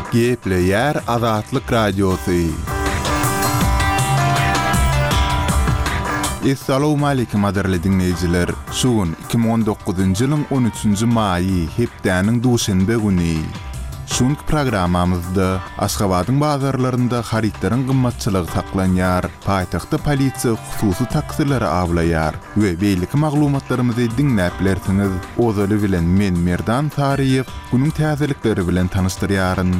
Gepleyer Azatlyk Radiosu. Assalamu alaykum aderli dinleyijiler. Şugun 2019-njy ýylyň 13-nji maýy hepdäniň duşanbe güni. Şuňky programamyzda Aşgabatyň bazarlarynda haritlaryň gymmatçylygy saklanýar, paýtagtda polisiýa hususy taksirleri awlaýar we beýleki maglumatlarymyzy dinläp bilersiňiz. Ozaly bilen men Merdan Tariýew günüň täzelikleri bilen tanyşdyrýaryn.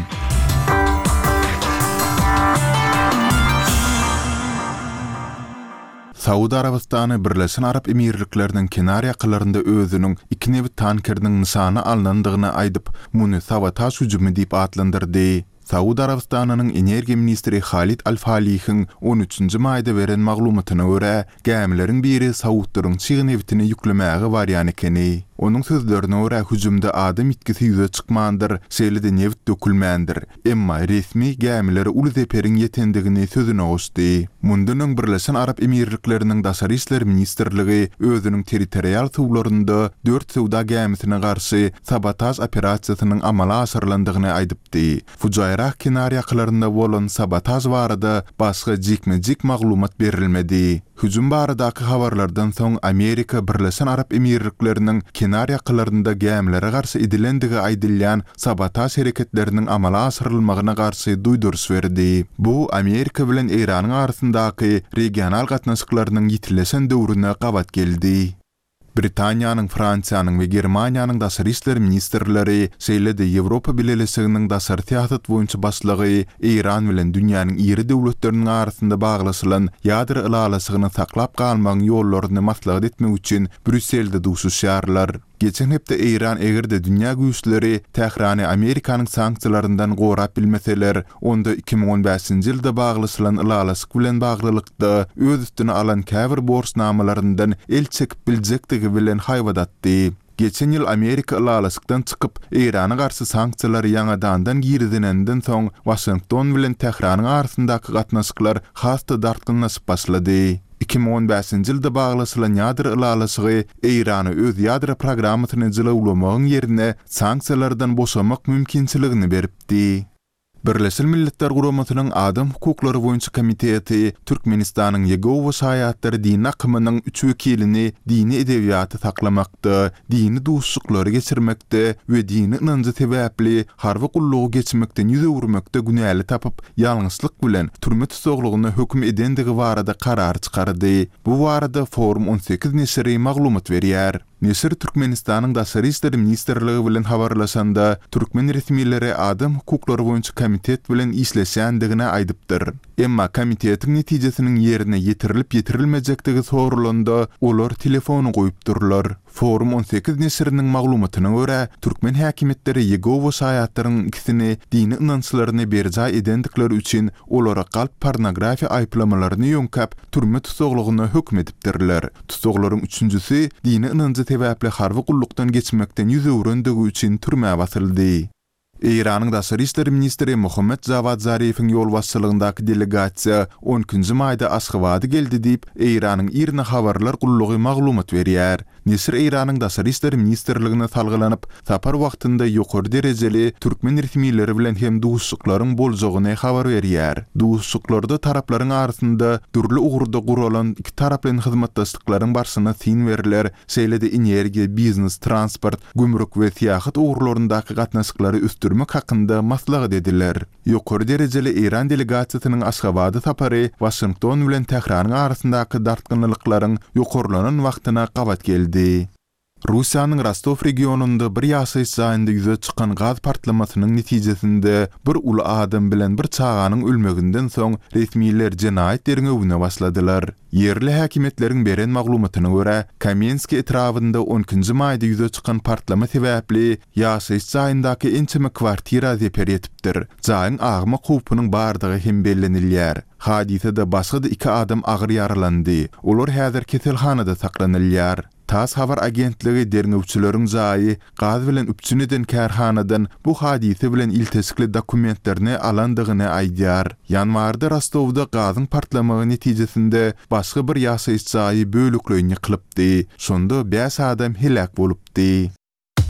Saudi Arabistany Birleşen Arap Emirlikleriniň kenar ýakylarynda özüniň iki nevi tankeriniň nişany alındygyny aýdyp, muny sabotaj hüjumy diýip adlandyrdy. Saudi Arabistanynyň energiýa ministri Halid Al-Falih'in 13-nji maýda beren maglumatyna görä, gemileriň biri Saudiýatyň çygy nevitini ýüklemäge barýan ekeni. Onun sözlerine göre hüjümde adam itkisi yüze çıkmandır, şeýlede nevit dökülmändir. Emma resmi gemileri uly zeperiň ýetendigini sözüne goşdy. Mundan Birleşen Arap Emirlikläriniň Daşary işler ministrligi özüniň territorial suwlarynda 4 sowda gemisine garşy sabotaj operasiýasynyň amala aşyrlandygyny aýdypdy. Fujayrah kenar ýakylarynda bolan sabotaj barada başga jikme-jik maglumat berilmedi. Hüjüm baradaky habarlardan soň Amerika Birleşen Arap Emirlikläriniň kenar ýakylarynda gemilere garşy edilendigi aýdylýan sabotaj hereketleriniň amala aşyrylmagyna garşy duýduruş berdi. Bu Amerika bilen Iranyň arasyndaky regional gatnaşyklarynyň ýitilesen döwrüne gabat geldi. Britaniýanyň, Fransiýanyň we Germaniýanyň daşary işler ministrleri şeýlede Ýewropa Birleşiginiň daşary tähdit boýunça başlygy Iran bilen dünýäniň iri döwletleriniň arasynda baglaşylan ýadyr ylalasygyny saklap galmagyň ýollaryny maslahat etmek üçin Brüsselde duşuşýarlar. Geçen hepde Iran egerde dünya güýçleri Tehrany Amerikanyň sanksiýalaryndan gorap bilmeseler, onda 2015-nji ýylda baglaşylan ylalasyk bilen baglylykda öz üstüne alan käbir borçnamalaryndan el çekip biljekdigi bilen haýwadatdy. Geçen ýyl Amerika ılalasykdan çykyp Irana garşy sanksiýalary ýangadan girdinenden soň Washington bilen Tehranyň arasyndaky gatnaşyklar hasty dartgynlaşyp başlady. 2015-nji ýylda baglaşylan ýadyr ylalasygy Irany öz ýadyr programasyny jylawlamagyň ýerine sanksiýalardan boşamak mümkinçiligini beripdi. Birleşen Milletler Guramatynyň Adam Hukuklary boýunça komiteti Türkmenistanyň Ýegowa şaýatlary dini akymynyň 3 wekilini dini edebiýaty saklamakda, dini duşuklary geçirmekde we dini inanjy sebäpli harby gullugy geçmekden ýüze urmakda günäli tapyp, ýalňyşlyk bilen türme tutuglygyny hökm edendigi barada karar çykardy. Bu barada Forum 18 nesiri maglumat berýär. Nesir Türkmenistanyň daşary işler ministrligi bilen habarlaşanda türkmen resmileri Adam Hukuklary boýunça komitet bilen işleşändigine aýdypdyr. Emma komitetiň netijesiniň ýerine ýetirilip ýetirilmejekdigi sorulanda olar telefonu goýup durlar. Forum 18 nesiriniň maglumatyna görä, türkmen häkimetleri Ýegowa şaýatlarynyň ikisini dini inançlaryny berja edendikleri üçin olara galp pornografiýa aýplamalaryny ýönkäp türme tutuglygyna hökm edipdirler. Tutuklaryň üçünjüsi dini inanjy sebäpli harby gullukdan geçmekden ýüze urendigi üçin türmäge basyldy. Iranyň daşary işler ministri Muhammed Javad Zarifiň ýol başçylygyndaky delegasiýa 10-njy maýda Aşgabady geldi diýip Iranyň irne habarlar gullugy maglumat berýär. Nesir Iranyň daşary işler ministrligine salgylanyp, sapar wagtynda ýokary derejeli türkmen resmileri bilen hem duşuklaryň boljagyny habar berýär. Duşuklarda taraplaryň arasynda türli ugurda guralan iki taraplyň hyzmatdaşlyklaryň barsyna tin berilýär. Şeýlede energiýa, biznes, transport, gümrük we syýahat ugurlaryndaky gatnaşyklary üstürmek hakynda maslahat ediler. Ýokary derejeli Iran delegasiýasynyň Aşgabady sapary Washington bilen Tehranyň arasyndaky dartgynlyklaryň ýokarlanan wagtyna gabat geldi. Russiýanyň Rostov regionunda bir ýaşaýyş zaýynda ýüze çykan gaz partlamasynyň netijesinde bir uly adam bilen bir çaganyň ölmeginden soň resmiler jenaýat derňewine başladylar. Yerli häkimetleriň beren maglumatyna görä, Kamenski etrafynda 10-njy maýda ýüze çykan partlama sebäpli ýaşaýyş zaýyndaky ençeme kwartira zeper ýetipdir. Zaýyň agma kupynyň bardygy hem bellenilýär. Hadisede başga da 2 adam agyr ýaralandy. Olar häzir keselhanada saklanylýar. Tas habar agentligi derňewçileriň jaýy gaz bilen üpçün eden kärhanadan bu hadise bilen iltesikli dokumentlerini alandygyny aýdýar. Ýanwarda Rostowda gazyň partlamagy netijesinde başga bir ýaşaýyş jaýy bölükleýini ýykylypdy. Şonda 5 adam helak bolupdy.